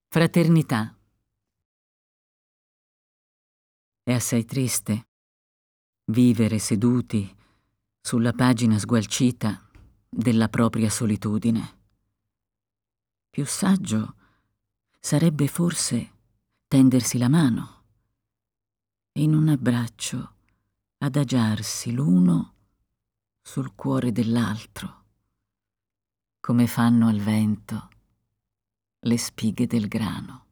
Fraternità. È assai triste vivere seduti sulla pagina sgualcita della propria solitudine. Più saggio sarebbe forse tendersi la mano e in un abbraccio adagiarsi l'uno sul cuore dell'altro, come fanno al vento le spighe del grano.